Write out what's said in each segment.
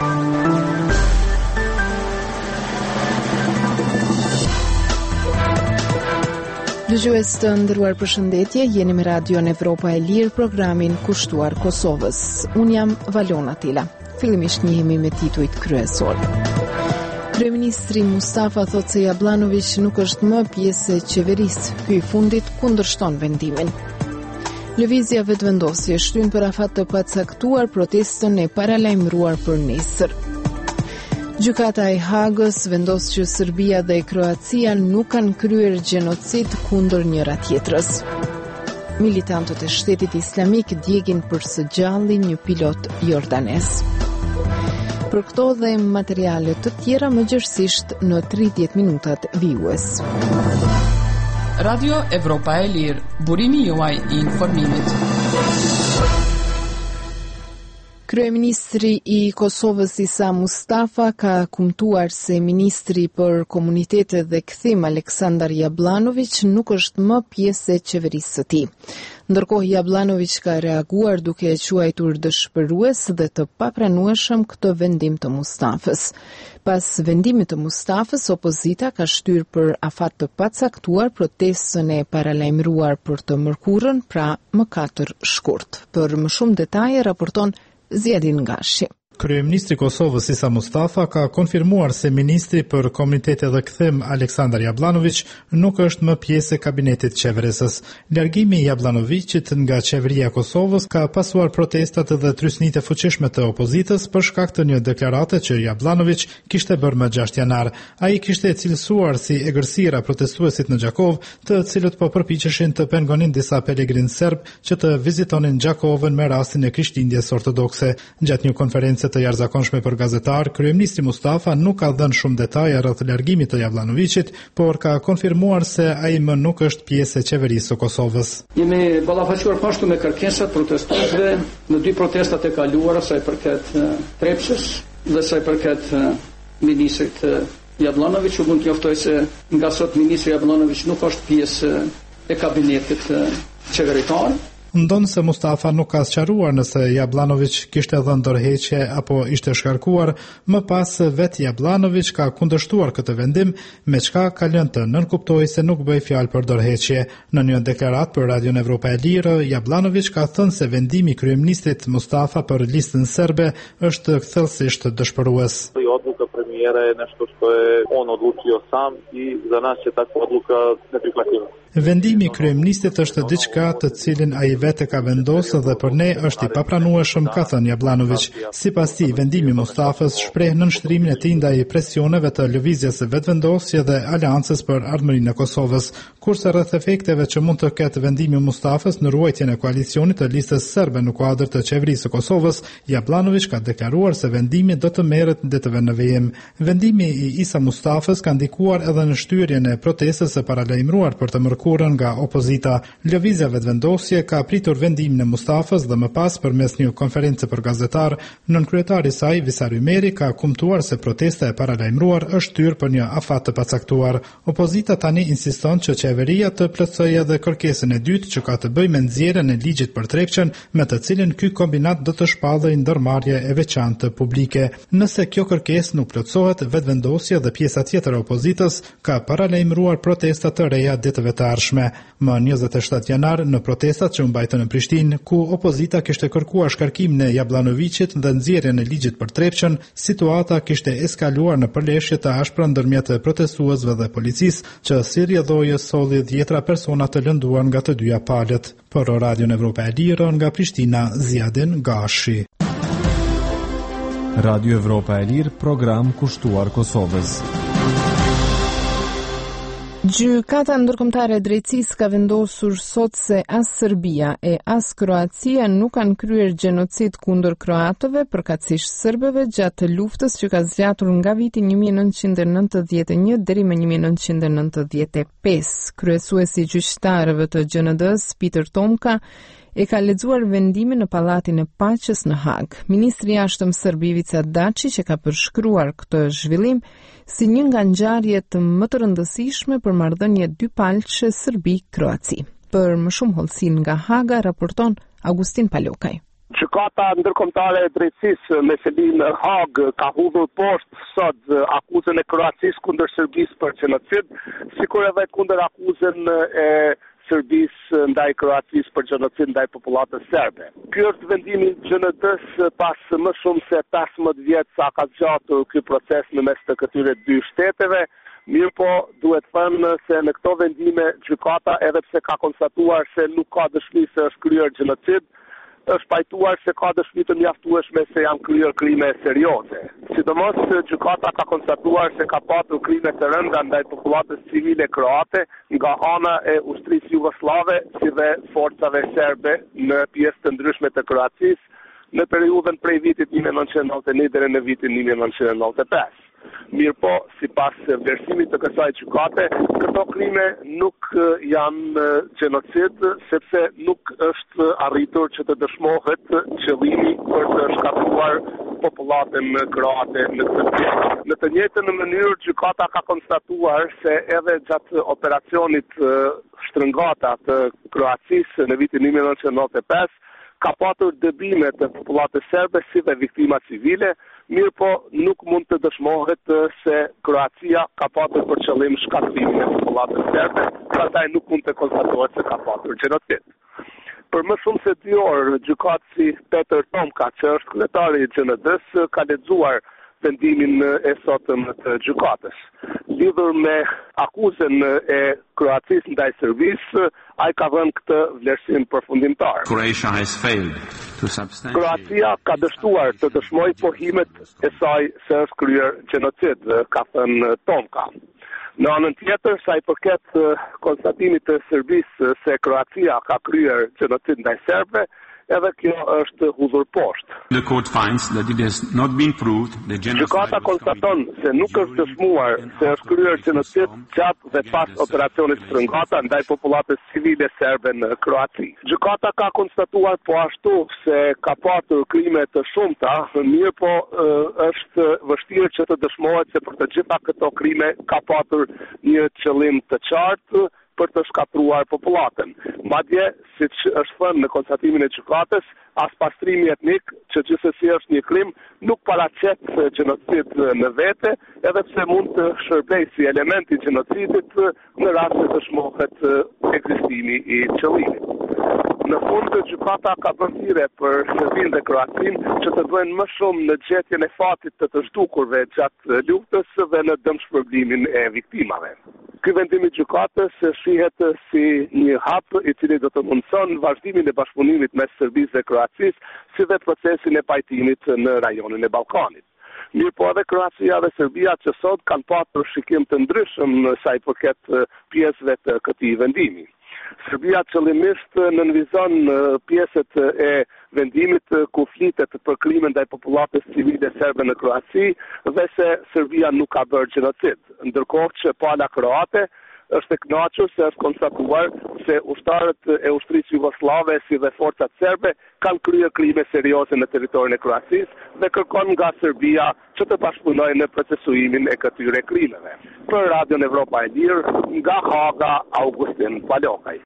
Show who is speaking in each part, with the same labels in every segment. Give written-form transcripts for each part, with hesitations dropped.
Speaker 1: Dëgjues të nderuar, përshëndetje, jeni me Radion Evropa e Lirë, programin kushtuar Kosovës. Unë jam Valona Tila. Fillimisht njihemi me titujt kryesor. Kryeministri Mustafa thotë se Jablanović nuk është më pjesë e qeverisë. Ky i fundit kundërshton vendimin. Lëvizja vetëvendosje shtyn për afat të pacaktuar protestën e paralajmëruar për nesër. Gjykata e Hagës vendos që Serbia dhe Kroacia nuk kanë kryer gjenocid kundër njëra tjetrës. Militantët e Shtetit Islamik djegin për së gjalli një pilot jordanes. Për këto dhe materiale të tjera më gjërësisht në 30 minutat vijues.
Speaker 2: Radio Evropa e Lirë, burimi juaj I informimit.
Speaker 1: Kryeministri I Kosovës Isa Mustafa ka kumtuar se ministri për komunitete dhe kthim Aleksandar Jablanović nuk është më pjesë e qeverisë së tij. Ndërkohë Jablanović ka reaguar duke e quajtur dëshpërues dhe të papranueshëm këtë vendim të Mustafës. Pas vendimit të Mustafës, opozita ka shtyr për afat të pacaktuar protestën e paralajmëruar për të mërkurën, pra më 4 shkurt. Për më shumë detaje raporton Zjedin Gashi.
Speaker 3: Kryeministri Kosovës Isa Mustafa ka konfirmuar se ministri për komunitete dhe kthim Aleksandar Jablanović nuk është më pjesë e kabinetit qeverisës. Largimi I Jablanovićit nga qeveria e Kosovës ka pasuar protestat dhe trysnitë e fuqishme të opozitës për shkak të një deklarate që Jablanović kishte bërë më 6 janar. Ai kishte cilësuar si egërsira protestuesit në Gjakov, të cilët po përpiqeshin të pengonin disa pelegrin serb që të vizitonin Gjakovën me rastin e Krishtlindjes ortodokse. Gjatë një konferencë të jashtëzakonshme për gazetar, kryeministri Mustafa nuk ka dhënë shumë detaje rreth largimit të Jablanovićit, por ka konfirmuar se ai më nuk është pjesë e qeverisë së Kosovës.
Speaker 4: Jemi ballafaquar pashtu me kërkesat protestuesve në 2 protestat e kaluara, sa I përket Trepsës dhe sa I përket ministrit Jablanović. U mund të njoftoj se nga sot ministri Jablanović nuk është pjesë e kabinetit qeveritar.
Speaker 3: Ndonë se Mustafa nuk ka sqaruar nëse Jablanović kishte dhënë dorëheqje apo ishte shkarkuar, më pas vetë Jablanović ka kundërshtuar këtë vendim, me çka ka lënë të nënkuptojë se nuk bëi fjalë për dorëheqje. Në një deklaratë për Radion Evropa e Lirë, Jablanović ka thënë se vendimi I kryeministrit Mustafa për listën serbe është thellësisht dëshpërues.
Speaker 5: Odluka premijera je nešto što je on odlučio sam I za nas je takva odluka neprihvatljiva.
Speaker 3: Vendimi I kryeministit është diçka të cilin ai vetë ka vendosur dhe për ne është I papranueshëm, ka thënë Jablanović. Sipas tij, vendimi I Mustafës shpreh nënshtrimin e tij ndaj presioneve të lëvizjes së vetëvendosje dhe aleancës për ardhmërinë e Kosovës, kurse rreth efekteve që mund të ketë vendimi I Mustafës në ruajtjen e koalicionit të listës serbe në kuadër të qeverisë së Kosovës, Jablanović ka deklaruar se vendimi do të merret ditëve në vijim. Vendimi I Isa Mustafës ka ndikuar edhe në shtyrjen e protestës së paralajmëruar për të mërkurën nga opozita. Lëvizja vetëvendosje ka pritur vendimin e Mustafës dhe më pas përmes një konferencë për gazetar, nënkryetari I saj Visar Ymeri ka kumtuar se protesta e paralajmëruar është shtyrë për një afat të pacaktuar. Opozita tani insiston që qeveria të plotësojë edhe kërkesën e dytë që ka të bëjë me nxjerrjen e ligjit për Trepçën, me të cilin ky kombinat do të shpallëj ndërmarrje e veçantë publike. Nëse kjo kërkesë nuk plotësohet, vetëvendosja dhe pjesa tjetër e opozitës ka paralajmëruar protesta të reja ditëve të ardhshme. Më 27 janar në protestat që u mbajtën në Prishtinë, ku opozita kishte kërkuar shkarkimin e Jablanovićit dhe nxjerrjen e ligjit për Trepçën, situata kishte eskaluar në përleshje të ashpra ndërmjet protestuesve dhe policisë, që si rrjedhoi solli dhjetra persona të lënduar nga të dyja palët. Për Radion Evropa e Lirë nga Prishtina, Zjedin Gashi.
Speaker 6: Radio Evropa e Lirë, program kushtuar Kosovës.
Speaker 1: Gjykata ndërkombëtare e drejtësisë ka vendosur sot se as Serbia e as Kroacia nuk kanë kryer gjenocid kundër kroatëve, përkatësisht serbëve, gjatë luftës që ka zgjatur nga viti 1991 deri më 1995. Kryesuesi I gjyqtarëve të GND-s, Peter Tomka, e ka lexuar vendimin në Pallatin e Paqes në Hag. Ministri I Jashtëm serb Ivica Dači, që ka përshkruar këtë zhvillim si një nga ngjarjet më të rëndësishme për marrëdhënie dypalçe Serbi-Kroaci. Për më shumë hollësi nga Haga raporton Augustin Palokaj.
Speaker 7: Gjykata ndërkombëtare e drejtësisë me selin Hag ka hudhur poshtë sot akuzën e Kroacisë kundër Serbisë për genocid, sikur edhe kundër akuzën e Serbisë ndaj Kroacisë për genocid ndaj popullatës serbe. Ky është vendimi i GND-s pas më shumë se 15 vjet sa ka zgjatur ky proces në mes të këtyre dy shteteve. Mirë po, duhet thënë se në këto vendime gjykata, edhe pse ka konstatuar se nuk ka dëshmi se është kryer genocid, është pajtuar se ka dëshmi të mjaftueshme se janë kryer krime serioze. Sidomos gjykata ka konstatuar se ka patur krime të rënda ndaj popullatës civile kroate nga ana e ushtrisë jugoslave si dhe forcave serbe në pjesë të ndryshme të Kroacisë në periudhën prej vitit 1991 deri në vitin 1995. Mirë po, sipas vlerësimit të kësaj gjykate, këto krime nuk janë genocid, sepse nuk është arritur që të dëshmohet qëllimi për të shkatruar popullatën kroate në këtë pjesë. Në të njëjtën mënyrë, gjykata ka konstatuar se edhe gjatë operacionit Shtrëngata të Kroacisë në vitin 1995, ka patur dëbime të popullatës serbe si dhe viktima civile, mirë po nuk mund të dëshmohet se Kroacia ka patur për qëllim shkatrimin e popullatës serbe, prandaj nuk mund të konstatohet se ka patur genocid. Për më shumë se 2 orë, gjykatësi Peter Tomka, që është kryetari i GND-s, ka lexuar vendimin e sotëm të gjykatës. Lidhur me akuzën e Kroacisë ndaj Serbisë, ai ka dhënë këtë vlerësim përfundimtar. Kroacia ka dështuar të dëshmojë pohimet e saj se është kryer genocid, ka thënë Tomka. Në anën tjetër, sa i përket konstatimit të Serbisë se Kroacia ka kryer genocid ndaj serbëve, edhe kjo është hudhur poshtë. Gjykata konstaton se nuk është dëshmuar se është kryer genocid gjatë dhe pas operacionit Shtrëngata ndaj popullatës civile serbe në Kroaci. Gjykata ka konstatuar po ashtu se ka patur krime të shumta, mirë po është vështirë që të dëshmohet se për të gjitha këto krime ka patur një qëllim të qartë për të shkatruar popullatën. Madje, siç është thënë në konstatimin e gjykatës, as pastrimi etnik, që gjithsesi është një krim, nuk paraqet genocid në vete, edhe pse mund të shërbejë si element i genocidit në rast se dëshmohet ekzistimi i qëllimit. Në fund, gjykata ka bërë thirrje për Serbinë dhe Kroacinë që të bëjnë më shumë në gjetjen e fatit të zhdukurve gjatë luftës dhe në dëmshpërblimin e viktimave. Ky vendim i gjykatës shihet si një hap i cili do të mundëson vazhdimin e bashkëpunimit mes Serbisë dhe Kroacisë, si dhe procesin e pajtimit në rajonin e Ballkanit. Mirë po edhe Kroacia dhe Serbia që sot kanë patur shikim të ndryshëm sa i përket pjesëve të këtij vendimi. Serbia qëllimisht nënvizon pjesët e vendimit ku flitet për krimen ndaj popullatës civile serbe në Kroaci dhe se Serbia nuk ka bërë genocid, ndërkohë që pala kroate është e kënaqur se është konstatuar se ushtarët e ushtrisë jugoslave si dhe forcat serbe kanë kryer krime serioze në territorin e Kroacisë dhe kërkon nga Serbia që të bashkëpunojë në procesuimin e këtyre krimeve. Për Radion Evropa e Lirë, nga Haga, Augustin Palokaj.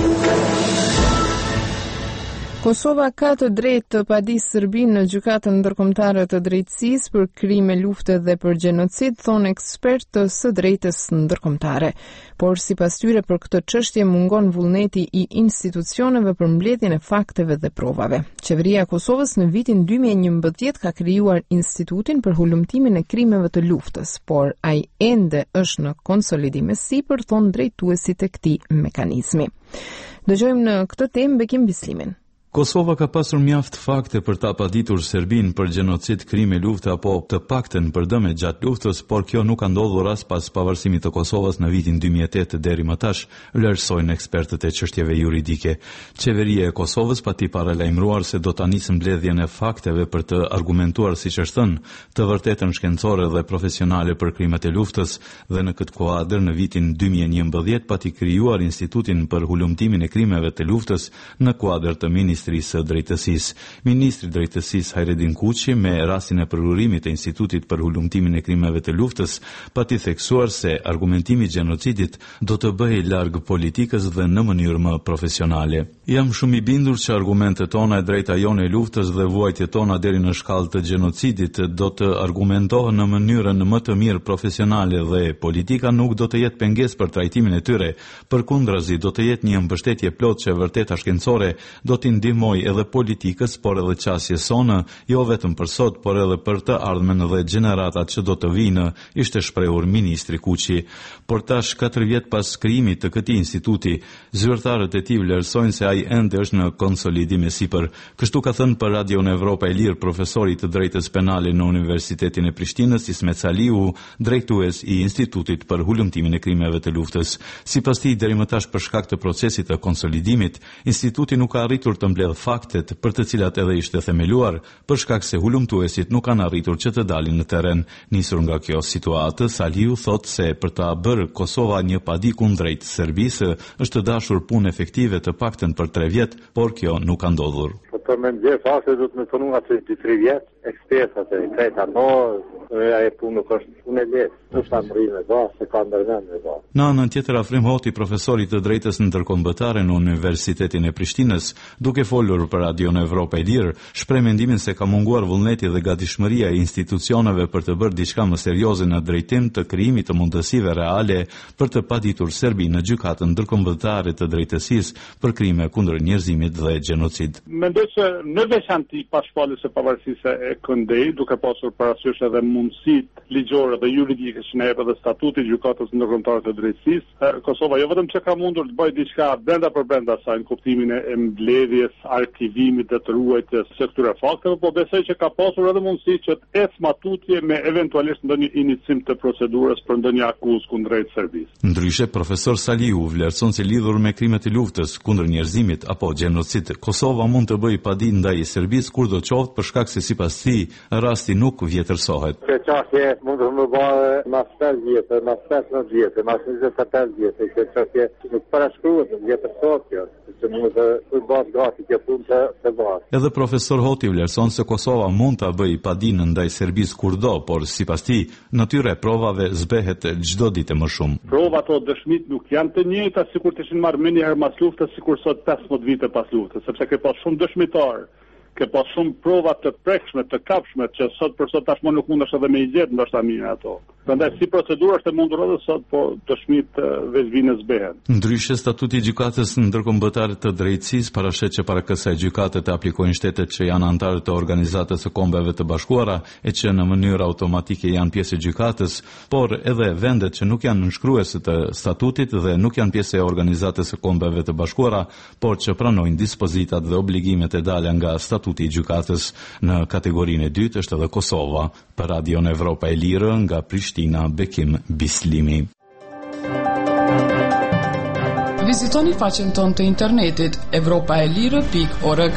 Speaker 1: Kosova ka të drejtë të padisë Serbinë në gjykatën ndërkombëtare të drejtësisë për krime lufte dhe për genocid, thonë ekspertë së drejtës ndërkombëtare. Por sipas tyre për këtë çështje mungon vullneti i institucioneve për mbledhjen e fakteve dhe provave. Qeveria e Kosovës në vitin 2011 ka krijuar Institutin për hulumtimin e krimeve të luftës, por ai ende është në konsolidim e sipër, thonë drejtuesit e këtij mekanizmi. Dëgjojmë në këtë temë Bekim Bislimin.
Speaker 8: Kosova ka pasur mjaft fakte për ta paditur Serbinë për genocid, krime lufte apo të paktën për dëme gjatë luftës, por kjo nuk ka ndodhur as pas pavarësimit të Kosovës në vitin 2008 deri më tash, vlerësojnë ekspertët e çështjeve juridike. Qeveria e Kosovës pati paralajmëruar se do ta nisë mbledhjen e fakteve për të argumentuar, siç është thënë, të vërtetën shkencore dhe profesionale për krimet e luftës dhe në këtë kuadër në vitin 2011 pati krijuar Institutin për hulumtimin e krimeve të luftës në kuadër të Ministrisë Ministrisë së Drejtësisë. Ministri i Drejtësisë Hajredin Kuqi, me rastin e përhurimit të Institutit për hulumtimin e krimeve të luftës, pati theksuar se argumentimi i gjenocidit do të bëhej larg politikës dhe në mënyrë më profesionale. Jam shumë i bindur që argumentet tona e drejta jone e luftës dhe vuajtjet tona deri në shkallë të gjenocidit do të argumentohen në mënyrën më të mirë profesionale dhe politika nuk do të jetë pengesë për trajtimin e tyre. Përkundrazi do të jetë një mbështetje plot që vërteta shkencore do t'i ndihmojë edhe politikës, por edhe qasjes sonë, jo vetëm për sot, por edhe për të ardhmen dhe gjeneratat që do të vinë, ishte shprehur ministri Kuqi. Por tash 4 vjet pas krijimit të këtij instituti, zyrtarët e tij vlerësojnë se ai ende është në konsolidim e sipër. Kështu ka thënë për Radio Evropa e Lirë profesori të drejtës penale në Universitetin e Prishtinës, Ismet Saliu, drejtues i Institutit për hulumtimin e krimeve të luftës. Sipas tij, deri më tash për shkak të procesit të konsolidimit, instituti nuk ka arritur të mbledh faktet për të cilat edhe ishte themeluar, për shkak se hulumtuesit nuk kanë arritur që të dalin në terren. Nisur nga kjo situatë, Saliu thotë se për ta bërë Kosova një padi kundrejt Serbisë, është dashur punë efektive të paktën për 3 vjet, por kjo nuk ka ndodhur.
Speaker 5: Për me ndje fakte do të më thonu atë 3 vjet, ekspertat e krejta e punë nuk është punë e lehtë. Është amërime se ka ndërmend me
Speaker 8: Në anën tjetër, Afrim Hoti, profesori të drejtës ndërkombëtare në Universitetin e Prishtinës, duke folur për Radio Evropa e Lirë, shpreh mendimin se ka munguar vullneti dhe gatishmëria e institucioneve për të bërë diçka më serioze në drejtim të krijimit të mundësive reale për të paditur Serbinë në gjykatën ndërkombëtare të drejtësisë për krime kundër njerëzimit dhe gjenocid.
Speaker 9: Mendoj se në veçanti pas shpalljes së pavarësisë e KND-i, duke pasur parasysh edhe mundësitë ligjore dhe juridike që ne jep edhe statuti gjykatës ndërkombëtare të drejtësisë, Kosova jo vetëm që ka mundur të bëjë diçka brenda për brenda saj në kuptimin e mbledhjes, arkivimit dhe të ruajtjes së këtyre fakteve, por besoj që ka pasur edhe mundësi që të ecë matutje me eventualisht ndonjë inicim të procedurës për ndonjë akuzë kundrejt Serbisë.
Speaker 8: Ndryshe, profesor Saliu vlerëson se lidhur me krimet e luftës kundër njerëzimit apo gjenocid, Kosova mund të bëjë padi ndaj Serbisë kurdo qoftë për shkak se sipas tij rasti nuk vjetërsohet.
Speaker 5: Çështja mund të më bëjë mas 5 vjetë, mas 15 vjetë, mas 25 vjetë, që çështja nuk parashkruhet në vjetërsohet kjo, që mund të bëhet gati kjo punë të bëhet.
Speaker 8: Edhe profesor Hoti vlerëson se Kosova mund ta bëjë padin ndaj Serbisë kurdo, por sipas tij natyra e provave zbehet çdo ditë më shumë.
Speaker 9: Provat o dëshmit nuk janë të njëjta sikur të ishin marrë më një herë mas luftës, sikur sot 15 vite pas luftës, sepse ke pas shumë dëshmitar, ke pas shumë prova të prekshme, të kapshme, që sot për sot tashmë nuk mundesh edhe me i gjetë ndoshta mirë ato. Prandaj si procedurë është e mundur edhe sot, po dëshmit veç vinë zbehen.
Speaker 8: Ndryshe, statuti i gjykatës ndërkombëtare të drejtësisë parashet që para kësaj gjykate të aplikojnë shtetet që janë anëtarë të Organizatës së Kombeve të Bashkuara e që në mënyrë automatike janë pjesë e gjykatës, por edhe vendet që nuk janë nënshkruese të statutit dhe nuk janë pjesë e Organizatës së Kombeve të Bashkuara, por që pranojnë dispozitat dhe obligimet e dalë nga statuti i gjykatës. Në kategorinë e dytë është edhe Kosova. Për Radio Evropa e Lirë nga Prishtina, Bekim Bislimi.
Speaker 2: Vizitoni faqen tonë të internetit evropaelire.org.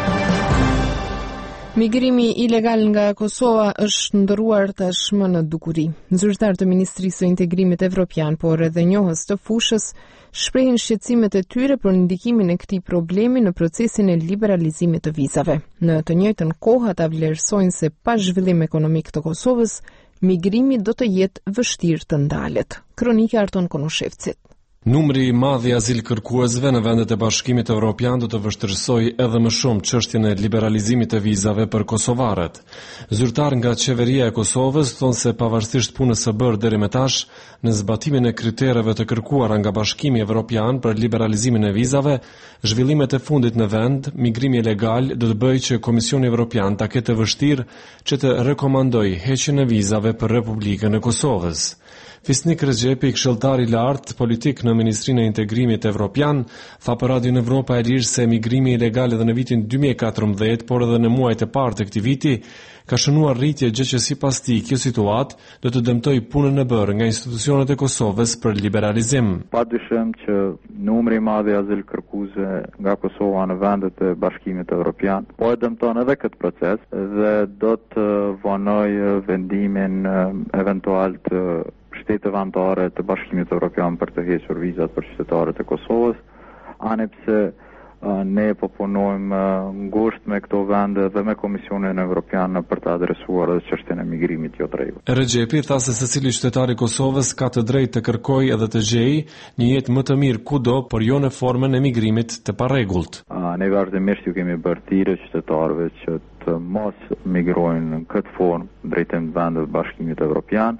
Speaker 1: Migrimi ilegal nga Kosova është ndëruar tashmë në dukuri. Zyrtar të Ministrisë së Integrimit Evropian, por edhe njohës të fushës, shprehin shqetësimet e tyre për ndikimin e këtij problemi në procesin e liberalizimit të vizave. Në të njëjtën kohë ata vlerësojnë se pa zhvillim ekonomik të Kosovës, migrimi do të jetë vështirë të ndalet. Kronika Arton Konoshevcit.
Speaker 6: Numri i madh i azil kërkuesve në vendet e Bashkimit Evropian do të vështirësojë edhe më shumë çështjen e liberalizimit të vizave për kosovarët. Zyrtar nga qeveria e Kosovës thonë se pavarësisht punës së bërë deri më tash në zbatimin e kritereve të kërkuara nga Bashkimi Evropian për liberalizimin e vizave, zhvillimet e fundit në vend, migrimi ilegal do të bëjë që Komisioni Evropian ta ketë vështirë që të rekomandojë heqjen e vizave për Republikën e Kosovës. Fisnik Rëgjepi, këshilltar i lartë politik në Ministrinë e Integrimit Evropian, tha për Radio Evropa e Lirë se migrimi ilegal edhe në vitin 2014, por edhe në muajt e parë të këtij viti, ka shënuar rritje, gjë që sipas tij kjo situatë do të dëmtojë punën e bërë nga institucionet e Kosovës për liberalizim.
Speaker 10: Padyshim që numri i madh i azil kërkuesve nga Kosova në vendet e Bashkimit Evropian po e dëmton edhe këtë proces dhe do të vonojë vendimin eventual të shtetet anëtare të Bashkimit Evropian për të hequr vizat për qytetarët e Kosovës, anëpse Ne po punojmë ngushtë me këto vende dhe me Komisionin Evropian për të adresuar edhe çështjen e migrimit jo të rregullt.
Speaker 6: Recep tha se secili qytetar i Kosovës ka të drejtë të kërkojë edhe të gjejë një jetë më të mirë kudo, por jo në formën e migrimit të parregullt.
Speaker 10: Ne vazhdimisht ju kemi bërë thirrje qytetarëve që të mos migrojnë në këtë formë drejtim të vendeve të Bashkimit Evropian,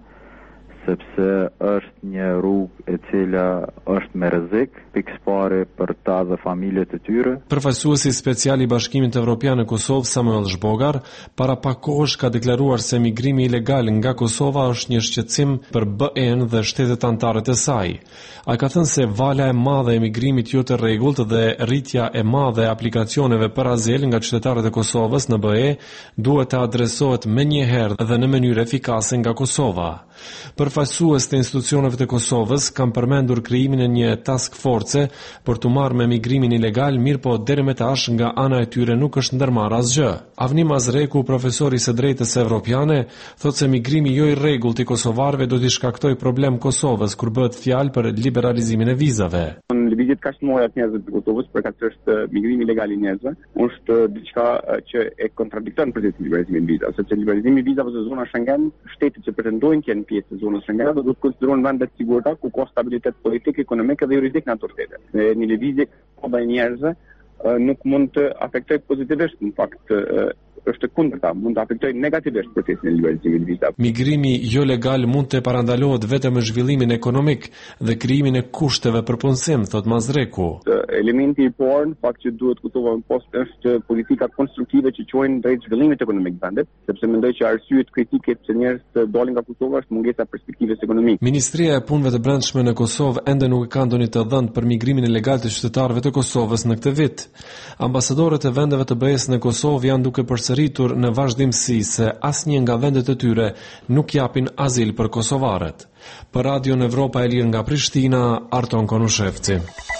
Speaker 10: sepse është një rrugë e cila është me rrezik, pikëpare për ta dhe familjet e tyre.
Speaker 6: Përfaqësuesi special i Bashkimit Evropian në Kosovë, Samuel Zhbogar, para pak kohësh ka deklaruar se migrimi ilegal nga Kosova është një shqetësim për BE-n dhe shtetet anëtare të saj. Ai ka thënë se vala e madhe e migrimit jo të rregullt dhe rritja e madhe e aplikacioneve për azil nga qytetarët e Kosovës në BE duhet të adresohet menjëherë dhe në mënyrë efikase nga Kosova. Përfaqësues të institucioneve të Kosovës kanë përmendur krijimin e një task force për të marrë me migrimin ilegal, mirë po deri më tash nga ana e tyre nuk është ndërmarrë asgjë. Avni Mazreku, profesor i së drejtës evropiane, thotë se migrimi jo i rregullt i kosovarëve do t'i shkaktojë problem Kosovës kur bëhet fjalë për liberalizimin e vizave.
Speaker 11: Lëvizjet kaqëmore të njerëzve të Kosovës për këtë çështë migrimi ilegal i njerëzve është diçka që e kontradikton procesin e liberalizimit të vizave, sepse liberalizimi i vizave në zonën Schengen, shtetet që pretendojnë të jenë pjesë të zonës Schengen do të konsiderohen vende të sigurta ku ka stabilitet politik, ekonomik dhe juridik në ato shtete. Një lëvizje kombëtare e njerëzve nuk mund të afektojë pozitivisht, në fakt është kundërta, mund të afektojë negativisht procesin e liberalizimit të vizave.
Speaker 6: Migrimi jo legal mund të parandalohet vetëm në zhvillimin ekonomik dhe krijimin e kushteve për punësim, thot Mazreku.
Speaker 11: Elementi i parë, në fakt që duhet kuptohet post është politika konstruktive që çojnë drejt zhvillimit ekonomik të vendit, sepse mendoj që arsyet kritike pse njerëzit dalin nga Kosova është mungesa e perspektivës ekonomike.
Speaker 6: Ministria e Punëve të Brendshme në Kosovë ende nuk ka ndonjë të dhënë për migrimin ilegal të qytetarëve të Kosovës në këtë vit. Ambasadorët e vendeve të BE-s në Kosovë janë duke përsëritur në vazhdimsi se asnjë nga vendet e tyre nuk japin azil për kosovarët. Për Radio Evropa e Lirë nga Prishtina, Arton Konushevci.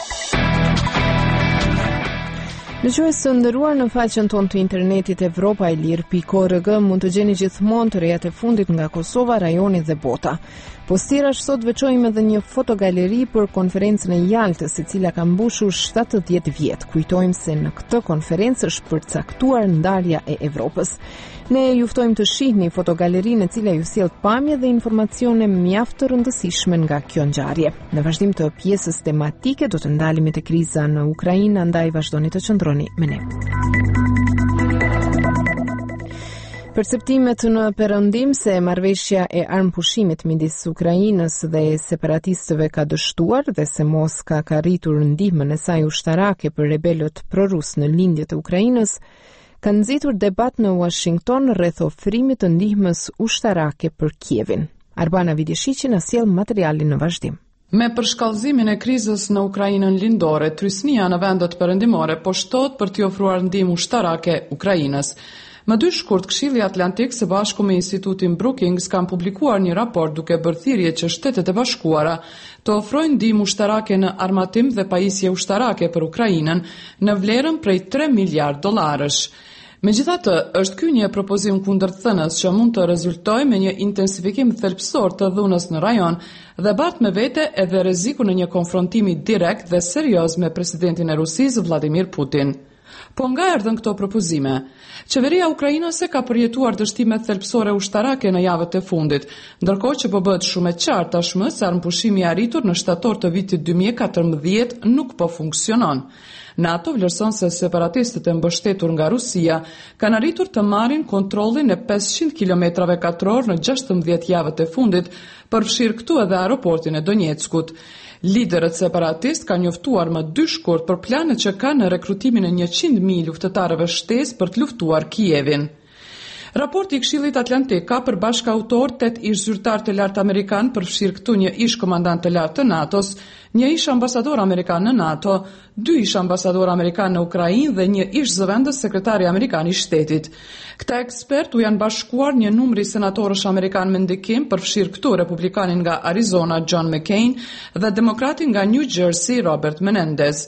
Speaker 1: Dëgjues të nderuar, në faqen tonë të internetit evropaelir.org mund të gjeni gjithmonë të rejat e fundit nga Kosova, rajoni dhe bota. Postirash sot veçojmë edhe një fotogaleri për konferencën e Jaltës, e cila ka mbushur 70 vjet. Kujtojmë se në këtë konferencë është përcaktuar ndarja e Evropës. Ne ju ftojmë të shihni fotogalerinë e cila ju sjell pamje dhe informacione mjaft të rëndësishme nga kjo ngjarje. Në vazhdim të pjesës tematike do të ndalemi te kriza në Ukrainë, andaj vazhdoni të qëndroni me ne. Perceptimet në perëndim se marrëveshja e armëpushimit midis Ukrainës dhe separatistëve ka dështuar dhe se Moska ka rritur ndihmën e saj ushtarake për rebelët prorus në lindjet e Ukrainës, kanë nxitur debat në Washington rreth ofrimit të ndihmës ushtarake për Kievin. Arbana Vidjeshiqi na sjell materialin në vazhdim.
Speaker 2: Me përshkallëzimin e krizës në Ukrainën lindore, trysnia në vendet perëndimore po shtohet për t'i ofruar ndihmë ushtarake Ukrainës. Më 2 shkurt, Këshilli Atlantik së bashku me Institutin Brookings kanë publikuar një raport duke bërë thirrje që Shtetet e Bashkuara të ofrojnë ndihmë ushtarake në armatim dhe pajisje ushtarake për Ukrainën në vlerën prej $3 miliardë. Megjithatë, është ky një propozim kundërthënës që mund të rezultojë me një intensifikim thelbësor të dhunës në rajon dhe bart me vete edhe rrezikun e një konfrontimi direkt dhe serioz me presidentin e Rusisë Vladimir Putin. Po nga erdhën këto propozime? Qeveria ukrainase ka përjetuar dështime thelbësore ushtarake në javët e fundit, ndërkohë që po bëhet shumë e qartë tashmë se armëpushimi i arritur në shtator të vitit 2014 nuk po funksionon. NATO vlerëson se separatistët e mbështetur nga Rusia kanë arritur të marrin kontrollin e 500 kilometrave katror në 16 javët e fundit, përfshirë këtu edhe aeroportin e Donjeckut. Liderët separatist kanë njoftuar më 2 shkurt për planet që kanë në rekrutimin e 100.000 luftëtarëve shtesë për të luftuar Kievin. Raporti i Këshillit Atlantik ka për bashkautor 8 ish zyrtar të lartë amerikan, përfshirë këtu një ish komandant të lartë të NATO-s, një ish ambasador amerikan në NATO, 2 ish ambasador amerikan në Ukrainë dhe një ish zëvendës sekretari amerikan i shtetit. Këta ekspert u janë bashkuar një numri senatorësh amerikan me ndikim, përfshirë këtu republikanin nga Arizona John McCain dhe demokratin nga New Jersey Robert Menendez.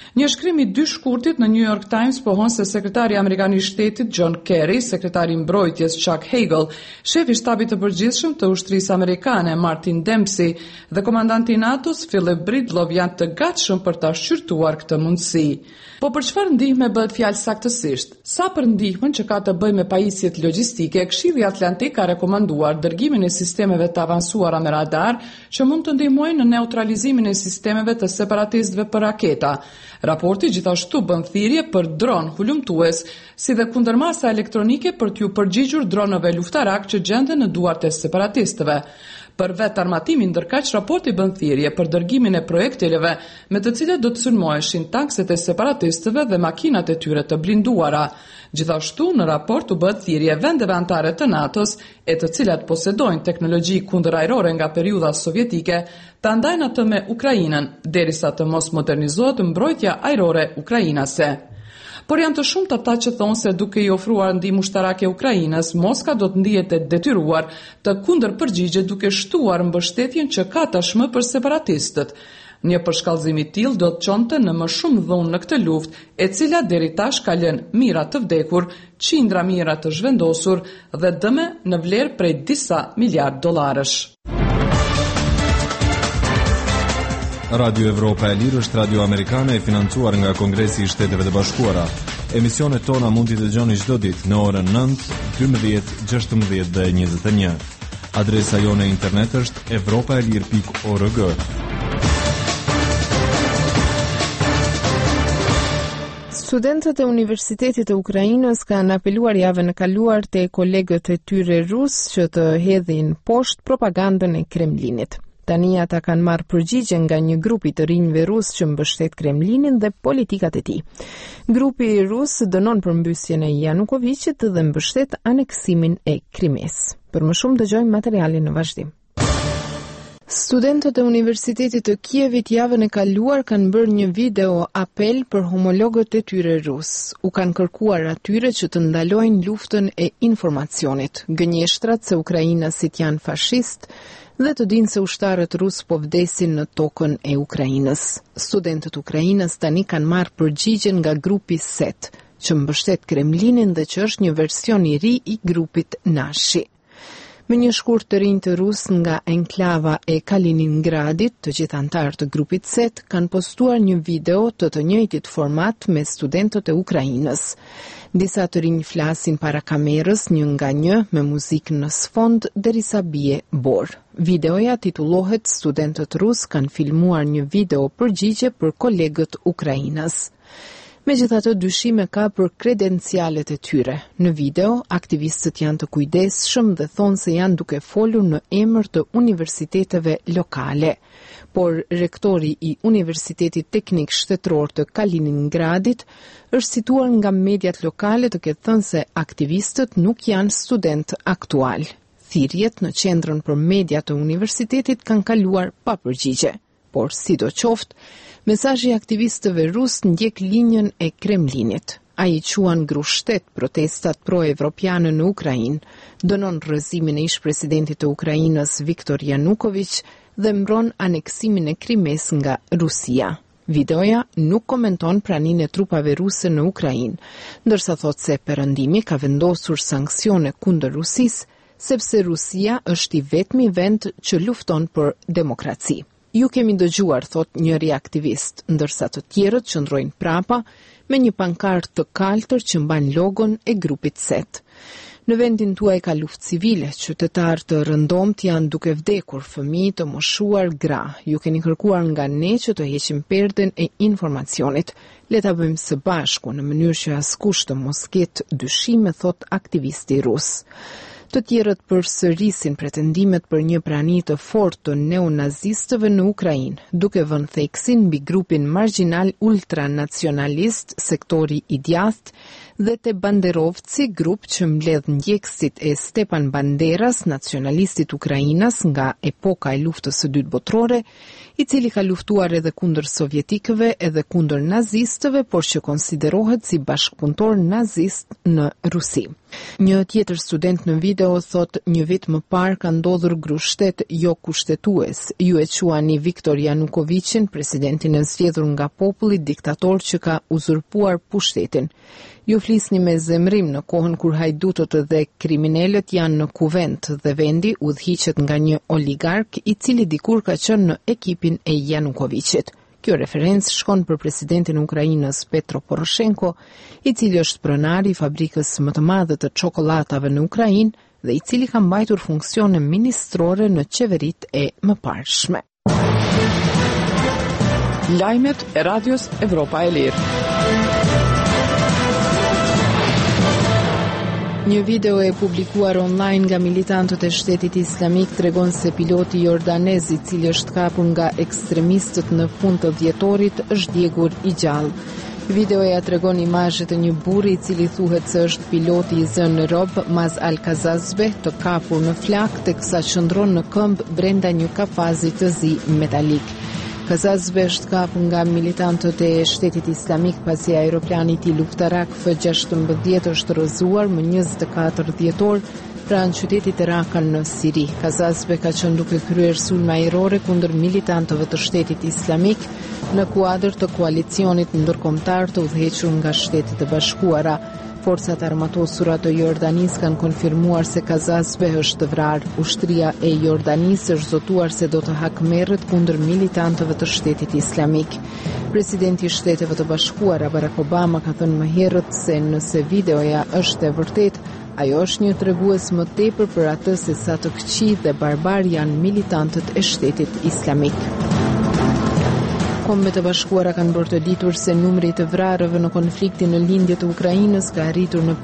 Speaker 2: Një shkrim i 2 shkurtit në New York Times pohon se sekretari amerikan I shtetit John Kerry, sekretari I mbrojtjes Chuck Hagel, shefi I shtabit të përgjithshëm të ushtrisë amerikane Martin Dempsey dhe komandanti I NATO-s Philip Breedlove janë të gatshëm për ta shqyrtuar këtë mundësi. Po për çfarë ndihme bëhet fjalë saktësisht? Sa për ndihmën që ka të bëjë me pajisjet logjistike, Këshilli Atlantik ka rekomanduar dërgimin e sistemeve të avancuara me radar që mund të ndihmojnë në neutralizimin e sistemeve të separatistëve për raketa. Raporti gjithashtu bën thirrje për dron hulumtues, si dhe kundërmasa elektronike për t'ju përgjigjur dronëve luftarak që gjenden në duart e separatistëve. Për vetë armatimin ndërkaq raporti bën thirrje për dërgimin e projektileve me të cilat do të sulmoheshin tankset e separatistëve dhe makinat e tyre të blinduara. Gjithashtu në raport u bë thirrje vendeve anëtare të NATO-s e të cilat posedojnë teknologji kundërajrore nga periudha sovjetike ta ndajnë atë me Ukrainën derisa të mos modernizohet mbrojtja ajrore ukrainase. Por janë të shumtë ata që thonë se duke I ofruar ndihmë ushtarake Ukrainës, Moska do të ndihet e detyruar të kundërpërgjigjet duke shtuar mbështetjen që ka tashmë për separatistët. Një përshkallëzim I tillë do të çonte në më shumë dhunë në këtë luftë, e cila deri tash ka lënë mijëra të vdekur, qindra mijëra të zhvendosur dhe dëme në vlerë prej disa miliard dollarësh.
Speaker 6: Radio Evropa e Lirë është radio amerikane e financuar nga Kongresi I Shteteve të Bashkuara. Emisionet tona mund t'i dëgjoni çdo ditë në orën 9, 12, 16 dhe 21. Adresa jone e internet është evropaelir.org.
Speaker 1: Studentët e Universitetit të Ukrainës kanë apeluar javën e kaluar te kolegët e tyre rusë që të hedhin poshtë propagandën e Kremlinit. Tani ata kanë marrë përgjigje nga një grupi të rinjve rus që mbështet Kremlinin dhe politikat e tij. Grupi rus dënon përmbysjen e Janukovicit dhe mbështet aneksimin e Krimes. Për më shumë dëgjojmë materialin në vazhdim. Studentët e Universitetit të Kievit javën e kaluar kanë bërë një video apel për homologët e tyre rus. U kanë kërkuar atyre që të ndalojnë luftën e informacionit, gënjeshtrat se ukrainasit janë fashist dhe të dinë se ushtarët rus po vdesin në tokën e Ukrainës. Studentët Ukrainës tani kanë marrë përgjigjen nga grupi SET, që mbështet Kremlinin dhe që është një version I ri I grupit Nashi. Me një shkurt të rinj të rus nga enklava e Kaliningradit, të gjithë anëtarë të grupit SET kanë postuar një video të njëjtit format me studentët e Ukrainës. Disa të rinj flasin para kamerës një nga një me muzikë në sfond derisa bie bor. Videoja titullohet Studentët rus kanë filmuar një video përgjigje për kolegët Ukrainës. Megjithatë dyshime ka për kredencialet e tyre. Në video, aktivistët janë të kujdesshëm dhe thonë se janë duke folur në emër të universiteteve lokale. Por rektori I Universitetit Teknik Shtetëror të Kaliningradit është situar nga mediat lokale të ketë thënë se aktivistët nuk janë student aktual. Thirrjet në qendrën për media të universitetit kanë kaluar pa përgjigje. Por sidoqoftë, mesazhi I aktivistëve rus ndjek linjën e Kremlinit. Ai quan grushtet protestat pro-evropiane në Ukrainë, dënon rrëzimin e ish-presidentit të Ukrainës Viktor Yanukovych dhe mbron aneksimin e Krimes nga Rusia. Videoja nuk komenton praninë e trupave ruse në Ukrainë, ndërsa thotë se perëndimi ka vendosur sanksione kundër Rusisë, sepse Rusia është I vetmi vend që lufton për demokraci. Ju kemi dëgjuar, thot njëri aktivist, ndërsa të tjerët qëndrojnë prapa me një pankartë të kaltër që mban logon e grupit SET. Në vendin tuaj ka luftë civile, qytetarë të rëndomt janë duke vdekur, fëmijë të moshuar, gra. Ju keni kërkuar nga ne që të heqim perden e informacionit. Le ta bëjmë së bashku në mënyrë që askush të mos ketë dyshime, thot aktivisti rus. Të tjerët përsërisin pretendimet për një prani të fortë të neonazistëve në Ukrainë, duke vënë theksin mbi grupin marginal ultranacionalist, sektori I djathtë, dhe te Banderovci, grup që mbledh ndjekësit e Stepan Banderas, nacionalistit ukrainas nga epoka e luftës së dytë botërore, I cili ka luftuar edhe kundër sovjetikëve edhe kundër nazistëve, por që konsiderohet si bashkëpunëtor nazist në Rusi. Një tjetër student në video thot një vit më parë ka ndodhur grushtet jo kushtetues. Ju e quani Viktor Janukovicin, presidentin e zgjedhur nga populli, diktator që ka uzurpuar pushtetin. Ju flisni me zemrim në kohën kur hajdutët dhe kriminalët janë në kuvent dhe vendi udhëhiqet nga një oligark i cili dikur ka qenë në ekipin e Janukovicit. Kjo referencë shkon për presidentin e Ukrainës Petro Poroshenko, i cili është pronari i fabrikës më të madhe të çokoladave në Ukrainë dhe i cili ka mbajtur funksione ministrore në qeveritë e mëparshme.
Speaker 2: Lajmet e Radios Evropa e Lirë.
Speaker 1: Një video e publikuar online nga militantët e Shtetit Islamik tregon se piloti jordanez i cili është kapur nga ekstremistët në fund të dhjetorit është djegur i gjallë. Videoja tregon imazhe të një burri i cili thuhet se është piloti i zënë në rob Maz Al-Kazazbe të kapur në flak teksa qëndron në këmbë brenda një kafazi të zi metalik. Kazazbe është kapur nga militantët e Shtetit Islamik pasi aeroplani i tij luftarak F-16 është rrëzuar më 24 dhjetor pranë qytetit Rakan në Siri. Kazazbe ka qenë duke kryer sulme ajrore kundër militantëve të Shtetit Islamik në kuadër të koalicionit ndërkombëtar të udhëhequr nga Shtetet e Bashkuara. Forcat armatosura të Jordanisë kanë konfirmuar se Kazazbe është vrarë. Ushtria e Jordanisë është zotuar se do të hakmerret kundër militantëve të Shtetit Islamik. Presidenti i Shteteve të Bashkuara Barack Obama ka thënë më herët se nëse videoja është e vërtetë, ajo është një tregues më tepër për atë se sa të këqij dhe barbar janë militantët e Shtetit Islamik. Kombet e Bashkuara kanë bërë të ditur se numri i të vrarëve në konfliktin në lindje të Ukrainës ka arritur në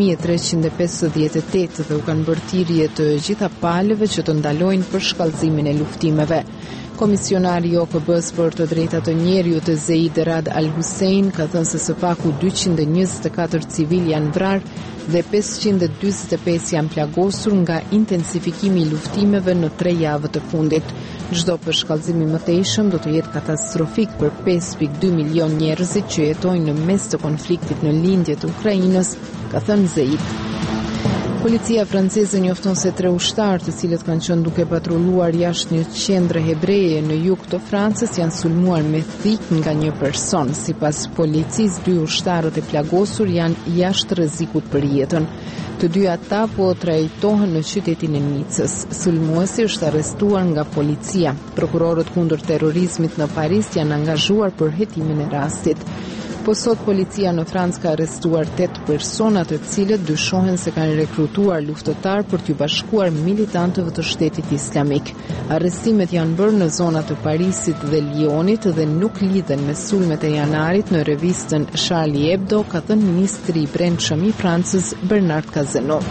Speaker 1: 5358 dhe u kanë bërë thirrje të gjitha palëve që të ndalojnë përshkallëzimin e luftimeve. Komisionari i OKB-s për të drejtat të njerëzit Zeid Rad Al-Hussein ka thënë se së paku 224 civil janë vrarë dhe 545 janë plagosur nga intensifikimi i luftimeve në 3 javët të fundit. Çdo përshkallëzim i mëtejshëm do të jetë katastrofik për 5.2 milion njerëzit që jetojnë në mes të konfliktit në lindje të Ukrainës, ka thënë Zeid. Policia franceze njofton se 3 ushtarë të cilët kanë qenë duke patrulluar jashtë një qendre hebreje në jug të Francës janë sulmuar me thik nga një person. Sipas policisë, 2 ushtarët e plagosur janë jashtë rrezikut për jetën. Të dy ata po trajtohen në qytetin e Nicës. Sulmuesi është arrestuar nga policia. Prokurorët kundër terrorizmit në Paris janë angazhuar për hetimin e rastit. Po sot policia në Francë ka arrestuar 8 persona të cilët dyshohen se kanë rekrutuar luftëtar për t'u bashkuar militantëve të Shtetit Islamik. Arrestimet janë bërë në zonat të Parisit dhe Lyonit dhe nuk lidhen me sulmet e janarit në revistën Charlie Hebdo, ka thënë ministri i brendshëm i Francës Bernard Cazeneuve.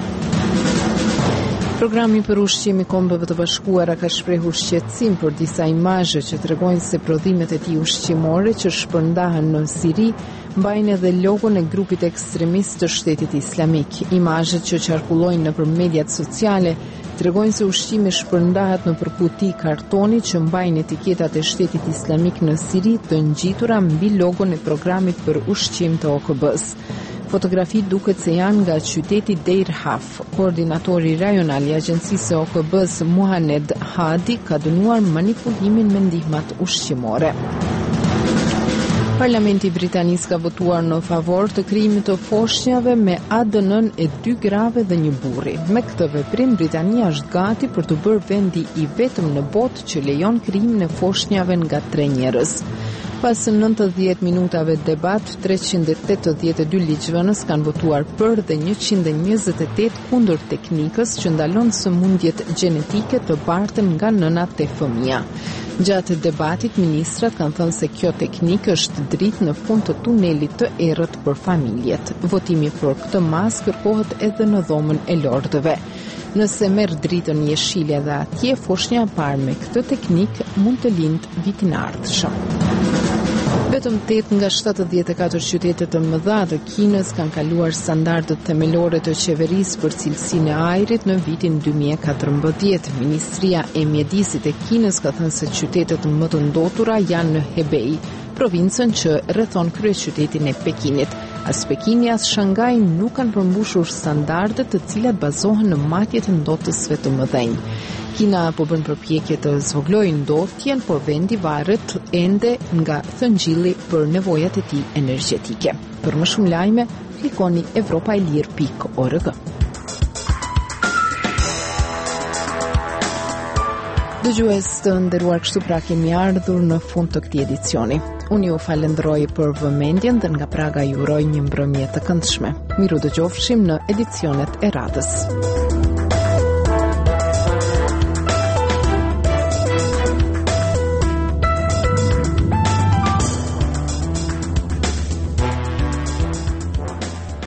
Speaker 1: Programi për ushqim i Kombeve të Bashkuara ka shprehur shqetësim për disa imazhe që tregojnë se prodhimet e tij ushqimore që shpërndahen në Siri mbajnë edhe logon e grupit ekstremist të Shtetit Islamik. Imazhet që qarkullojnë nëpër mediat sociale tregojnë se ushqimi shpërndahet në kuti kartoni që mbajnë etiketat e Shtetit Islamik në Siri të ngjitura mbi logon e programit për ushqim të OKB-s. Fotografi duket se janë nga qyteti Deir Haf. Koordinatori rajonal i agjencisë OKB-s Muhamed Hadi ka dënuar manipulimin me ndihmat ushqimore. Parlamenti britanis ka votuar në favor të krijimit të foshnjave me ADN-n e 2 grave dhe 1 burri. Me këtë veprim, Britania është gati për të bërë vendi i vetëm në botë që lejon krijimin e foshnjave nga 3 njerëz. Pas 90 minutave debat, 382 ligjvënës kanë votuar për dhe 128 kundër teknikës që ndalon sëmundjet gjenetike të bartën nga nënat e fëmija. Gjatë debatit, ministrat kanë thënë se kjo teknikë është dritë në fund të tunelit të errët për familjet. Votimi për këtë mas kërkohet edhe në dhomën e lordëve. Nëse merr dritën jeshile dhe atje, foshnja e parë me këtë teknikë mund të lindë vitin e ardhshëm. Vetëm 8 nga 74 qytete të mëdha të Kinës kanë kaluar standardet themelore të qeverisë për cilësinë e ajrit në vitin 2014. Ministria e Mjedisit e Kinës ka thënë se qytetet më të ndotura janë në Hebei, provincën që rrethon kryeqytetin e Pekinit. As Pekini as Shanghai nuk kanë përmbushur standardet të cilat bazohen në matjet e ndotësve të mëdhenj. Kina po bën përpjekje të zvoglojë ndotjen, por vendi varet ende nga thëngjilli për nevojat e tij energjetike. Për më shumë lajme, klikoni evropaelir.org. Dëgjues të nderuar, kështu pra kemi ardhur në fund të këtij edicioni. Unë ju falenderoj për vëmendjen dhe nga Praga ju uroj një mbrëmje të këndshme. Miru dëgjofshim në edicionet e radhës.